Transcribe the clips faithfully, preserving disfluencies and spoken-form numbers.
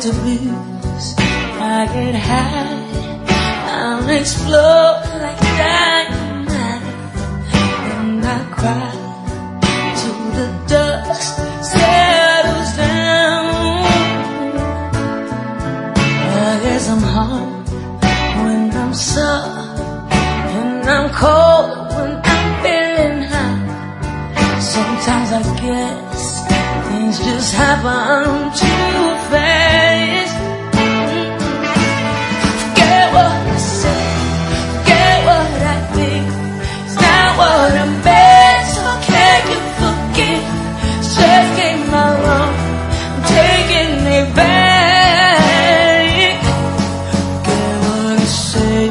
to blues. I get high, I'll explode like dynamite, and I cry till the dust settles down. I guess I'm hard when I'm soft, and I'm cold when I'm feeling high. Sometimes I guess things just happen too fast. Forget what I say, forget what I think. It's not what I meant, so can you forgive? Just came my wrong, I'm taking it back. Forget what I say.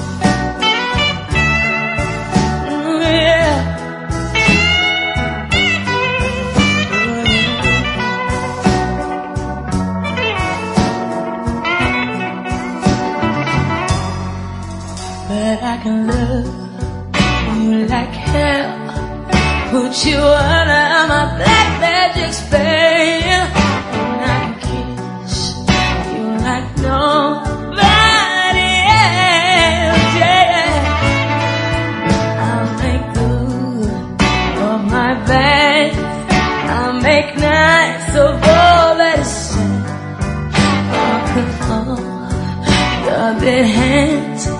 Mm, yeah. But I can love you like hell, put you under my black magic spell, and I can kiss you like nobody else, yeah. I'll make good of my bad, I'll make nice of all that is said. I'll put all your dead hands